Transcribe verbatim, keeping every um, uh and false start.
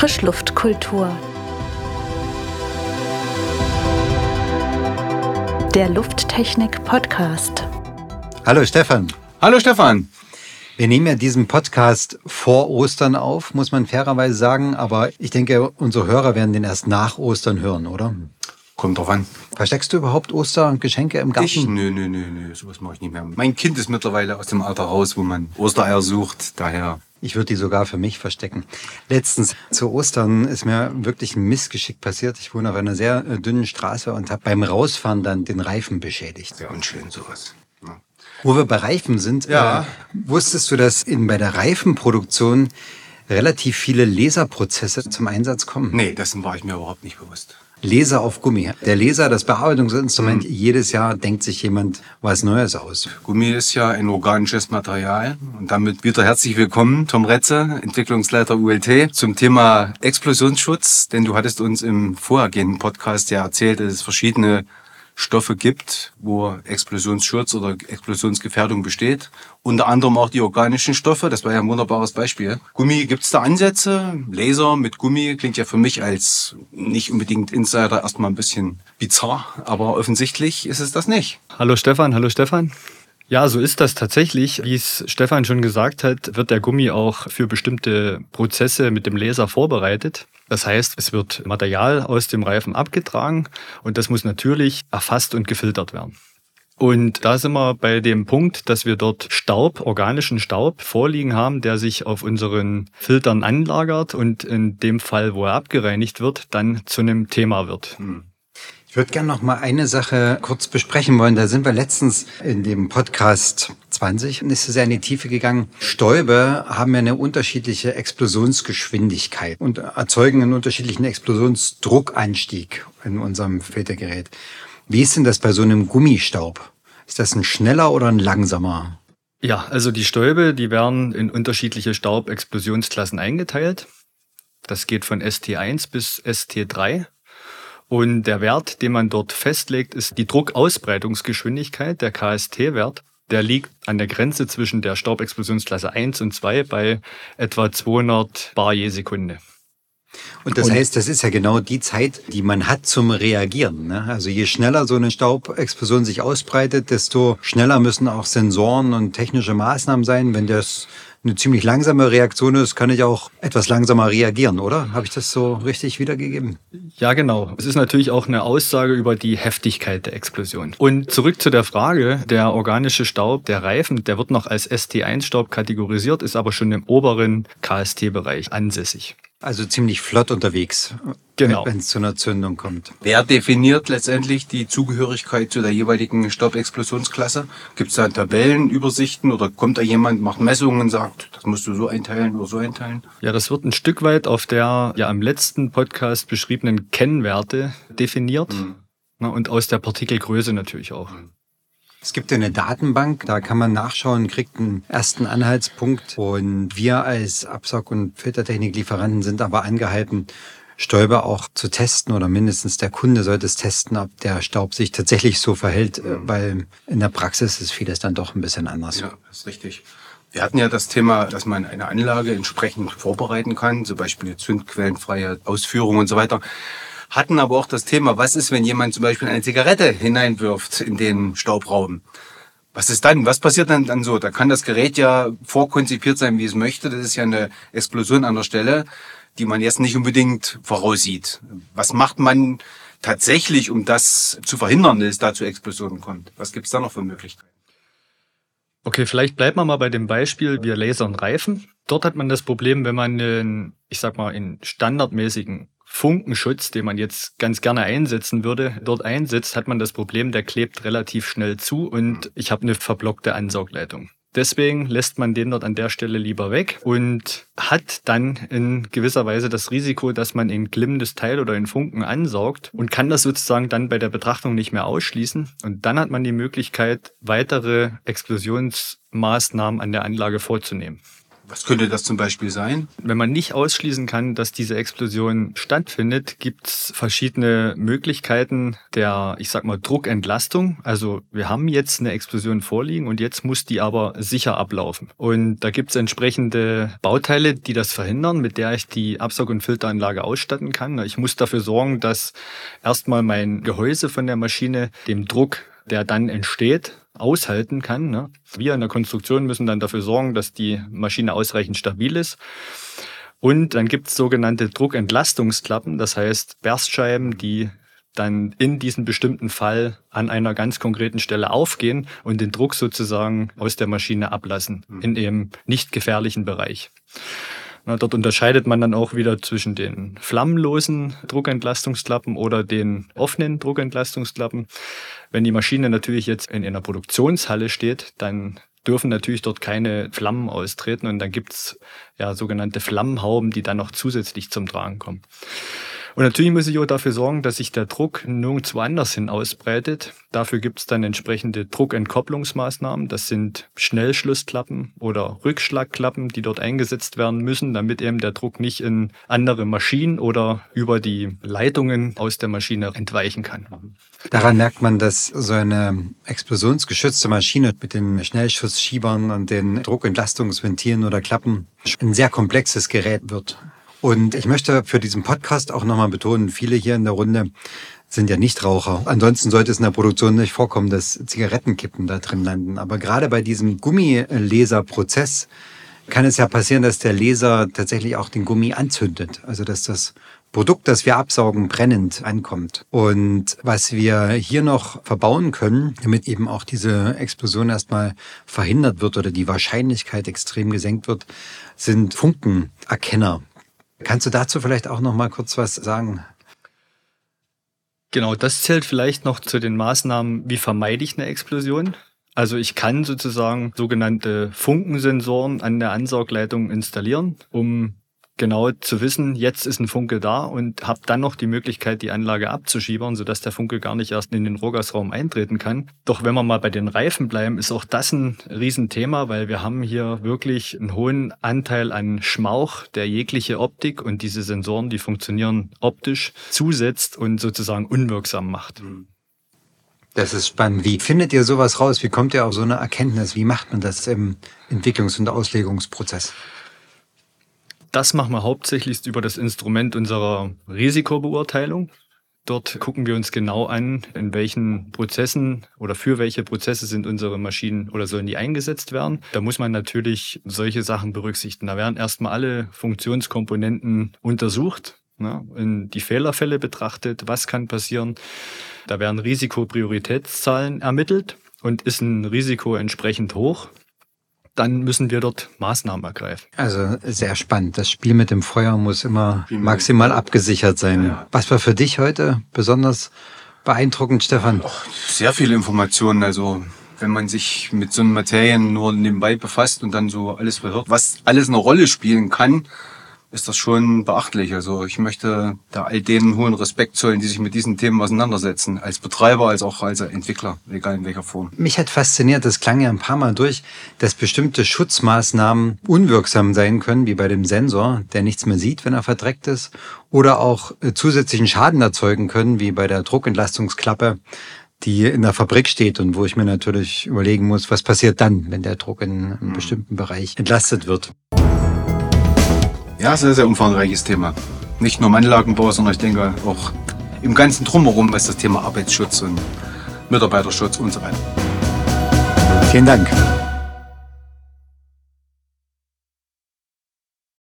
Frischluftkultur. Der Lufttechnik-Podcast. Hallo Stefan. Hallo Stefan. Wir nehmen ja diesen Podcast vor Ostern auf, muss man fairerweise sagen. Aber ich denke, unsere Hörer werden den erst nach Ostern hören, oder? Kommt drauf an. Versteckst du überhaupt Ostergeschenke im Garten? Ich? Nö, nö, nö, nö, sowas mache ich nicht mehr. Mein Kind ist mittlerweile aus dem Alter raus, wo man Ostereier sucht, daher... Ich würde die sogar für mich verstecken. Letztens zu Ostern ist mir wirklich ein Missgeschick passiert. Ich wohne auf einer sehr äh, dünnen Straße und habe beim Rausfahren dann den Reifen beschädigt. Sehr unschön sowas. Ja. Wo wir bei Reifen sind, ja. äh, wusstest du, dass in, bei der Reifenproduktion relativ viele Laserprozesse zum Einsatz kommen? Nee, dessen war ich mir überhaupt nicht bewusst. Laser auf Gummi. Der Laser, das Bearbeitungsinstrument, mhm. jedes Jahr denkt sich jemand was Neues aus. Gummi ist ja ein organisches Material und damit wieder herzlich willkommen, Tom Retze, Entwicklungsleiter U L T, zum Thema Explosionsschutz, denn du hattest uns im vorhergehenden Podcast ja erzählt, dass es verschiedene Stoffe gibt, wo Explosionsschutz oder Explosionsgefährdung besteht. Unter anderem auch die organischen Stoffe, das war ja ein wunderbares Beispiel. Gummi, gibt's da Ansätze? Laser mit Gummi klingt ja für mich als nicht unbedingt Insider erstmal ein bisschen bizarr, aber offensichtlich ist es das nicht. Hallo Stefan, hallo Stefan. Ja, so ist das tatsächlich. Wie es Stefan schon gesagt hat, wird der Gummi auch für bestimmte Prozesse mit dem Laser vorbereitet. Das heißt, es wird Material aus dem Reifen abgetragen und das muss natürlich erfasst und gefiltert werden. Und da sind wir bei dem Punkt, dass wir dort Staub, organischen Staub vorliegen haben, der sich auf unseren Filtern anlagert und in dem Fall, wo er abgereinigt wird, dann zu einem Thema wird. Hm. Ich würde gerne noch mal eine Sache kurz besprechen wollen. Da sind wir letztens in dem Podcast zwanzig und ist sehr in die Tiefe gegangen. Stäube haben ja eine unterschiedliche Explosionsgeschwindigkeit und erzeugen einen unterschiedlichen Explosionsdruckanstieg in unserem Filtergerät. Wie ist denn das bei so einem Gummistaub? Ist das ein schneller oder ein langsamer? Ja, also die Stäube, die werden in unterschiedliche Staubexplosionsklassen eingeteilt. Das geht von S T eins bis S T drei. Und der Wert, den man dort festlegt, ist die Druckausbreitungsgeschwindigkeit, der K S T-Wert. Der liegt an der Grenze zwischen der Staubexplosionsklasse eins und zwei bei etwa zweihundert Bar je Sekunde. Und das und heißt, das ist ja genau die Zeit, die man hat zum Reagieren, ne? Also je schneller so eine Staubexplosion sich ausbreitet, desto schneller müssen auch Sensoren und technische Maßnahmen sein. Wenn das eine ziemlich langsame Reaktion ist, kann ich auch etwas langsamer reagieren, oder? Habe ich das so richtig wiedergegeben? Ja, genau. Es ist natürlich auch eine Aussage über die Heftigkeit der Explosion. Und zurück zu der Frage, der organische Staub, der Reifen, der wird noch als S T eins Staub kategorisiert, ist aber schon im oberen K S T-Bereich ansässig. Also ziemlich flott unterwegs, genau, wenn es zu einer Zündung kommt. Wer definiert letztendlich die Zugehörigkeit zu der jeweiligen Staubexplosionsklasse? Gibt es da Tabellenübersichten oder kommt da jemand, macht Messungen und sagt, das musst du so einteilen oder so einteilen? Ja, das wird ein Stück weit auf der ja im letzten Podcast beschriebenen Kennwerte definiert, mhm. Na, und aus der Partikelgröße natürlich auch. Mhm. Es gibt ja eine Datenbank, da kann man nachschauen, kriegt einen ersten Anhaltspunkt. Und wir als Absaug- und Filtertechniklieferanten sind aber angehalten, Stäube auch zu testen oder mindestens der Kunde sollte es testen, ob der Staub sich tatsächlich so verhält, weil in der Praxis ist vieles dann doch ein bisschen anders. Ja, das ist richtig. Wir hatten ja das Thema, dass man eine Anlage entsprechend vorbereiten kann, zum Beispiel zündquellenfreie Ausführung und so weiter. Hatten aber auch das Thema, was ist, wenn jemand zum Beispiel eine Zigarette hineinwirft in den Staubraum? Was ist dann? Was passiert dann, dann so? Da kann das Gerät ja vorkonzipiert sein, wie es möchte. Das ist ja eine Explosion an der Stelle, die man jetzt nicht unbedingt voraussieht. Was macht man tatsächlich, um das zu verhindern, dass es da zu Explosionen kommt? Was gibt es da noch für Möglichkeiten? Okay, vielleicht bleibt man mal bei dem Beispiel, wir lasern Reifen. Dort hat man das Problem, wenn man einen, ich sag mal, einen standardmäßigen Funkenschutz, den man jetzt ganz gerne einsetzen würde, dort einsetzt, hat man das Problem, der klebt relativ schnell zu und ich habe eine verblockte Ansaugleitung. Deswegen lässt man den dort an der Stelle lieber weg und hat dann in gewisser Weise das Risiko, dass man ein glimmendes Teil oder einen Funken ansaugt und kann das sozusagen dann bei der Betrachtung nicht mehr ausschließen. Und dann hat man die Möglichkeit, weitere Explosionsmaßnahmen an der Anlage vorzunehmen. Was könnte das zum Beispiel sein? Wenn man nicht ausschließen kann, dass diese Explosion stattfindet, gibt es verschiedene Möglichkeiten der, ich sag mal, Druckentlastung. Also wir haben jetzt eine Explosion vorliegen und jetzt muss die aber sicher ablaufen. Und da gibt es entsprechende Bauteile, die das verhindern, mit der ich die Absaug- und Filteranlage ausstatten kann. Ich muss dafür sorgen, dass erstmal mein Gehäuse von der Maschine dem Druck, der dann entsteht, aushalten kann. Ne? Wir in der Konstruktion müssen dann dafür sorgen, dass die Maschine ausreichend stabil ist. Und dann gibt es sogenannte Druckentlastungsklappen, das heißt Berstscheiben, die dann in diesem bestimmten Fall an einer ganz konkreten Stelle aufgehen und den Druck sozusagen aus der Maschine ablassen, in einem nicht gefährlichen Bereich. Na, dort unterscheidet man dann auch wieder zwischen den flammenlosen Druckentlastungsklappen oder den offenen Druckentlastungsklappen. Wenn die Maschine natürlich jetzt in einer Produktionshalle steht, dann dürfen natürlich dort keine Flammen austreten und dann gibt's ja sogenannte Flammenhauben, die dann noch zusätzlich zum Tragen kommen. Und natürlich muss ich auch dafür sorgen, dass sich der Druck nirgendwo anders hin ausbreitet. Dafür gibt es dann entsprechende Druckentkopplungsmaßnahmen. Das sind Schnellschlussklappen oder Rückschlagklappen, die dort eingesetzt werden müssen, damit eben der Druck nicht in andere Maschinen oder über die Leitungen aus der Maschine entweichen kann. Daran merkt man, dass so eine explosionsgeschützte Maschine mit den Schnellschussschiebern und den Druckentlastungsventilen oder Klappen ein sehr komplexes Gerät wird. Und ich möchte für diesen Podcast auch nochmal betonen, viele hier in der Runde sind ja Nichtraucher. Ansonsten sollte es in der Produktion nicht vorkommen, dass Zigarettenkippen da drin landen. Aber gerade bei diesem Gummilaserprozess kann es ja passieren, dass der Laser tatsächlich auch den Gummi anzündet. Also dass das Produkt, das wir absaugen, brennend ankommt. Und was wir hier noch verbauen können, damit eben auch diese Explosion erstmal verhindert wird oder die Wahrscheinlichkeit extrem gesenkt wird, sind Funkenerkenner. Kannst du dazu vielleicht auch noch mal kurz was sagen? Genau, das zählt vielleicht noch zu den Maßnahmen, wie vermeide ich eine Explosion. Also ich kann sozusagen sogenannte Funkensensoren an der Ansaugleitung installieren, um genau zu wissen, jetzt ist ein Funke da und habe dann noch die Möglichkeit, die Anlage abzuschiebern, sodass der Funke gar nicht erst in den Rohgasraum eintreten kann. Doch wenn wir mal bei den Reifen bleiben, ist auch das ein Riesenthema, weil wir haben hier wirklich einen hohen Anteil an Schmauch, der jegliche Optik und diese Sensoren, die funktionieren optisch, zusetzt und sozusagen unwirksam macht. Das ist spannend. Wie findet ihr sowas raus? Wie kommt ihr auf so eine Erkenntnis? Wie macht man das im Entwicklungs- und Auslegungsprozess? Das machen wir hauptsächlich über das Instrument unserer Risikobeurteilung. Dort gucken wir uns genau an, in welchen Prozessen oder für welche Prozesse sind unsere Maschinen oder sollen die eingesetzt werden. Da muss man natürlich solche Sachen berücksichtigen. Da werden erstmal alle Funktionskomponenten untersucht, ne, in die Fehlerfälle betrachtet, was kann passieren. Da werden Risikoprioritätszahlen ermittelt und ist ein Risiko entsprechend hoch, dann müssen wir dort Maßnahmen ergreifen. Also sehr spannend. Das Spiel mit dem Feuer muss immer maximal abgesichert sein. Ja. Was war für dich heute besonders beeindruckend, Stefan? Och, sehr viele Informationen. Also wenn man sich mit so einen Materien nur nebenbei befasst und dann so alles verhört, was alles eine Rolle spielen kann, ist das schon beachtlich. Also ich möchte da all denen hohen Respekt zollen, die sich mit diesen Themen auseinandersetzen. Als Betreiber, als auch als Entwickler, egal in welcher Form. Mich hat fasziniert, das klang ja ein paar Mal durch, dass bestimmte Schutzmaßnahmen unwirksam sein können, wie bei dem Sensor, der nichts mehr sieht, wenn er verdreckt ist, oder auch zusätzlichen Schaden erzeugen können, wie bei der Druckentlastungsklappe, die in der Fabrik steht und wo ich mir natürlich überlegen muss, was passiert dann, wenn der Druck in einem bestimmten Bereich entlastet wird. Ja, sehr, sehr umfangreiches Thema. Nicht nur im Anlagenbau, sondern ich denke auch im ganzen Drumherum, was das Thema Arbeitsschutz und Mitarbeiterschutz und so weiter. Vielen Dank.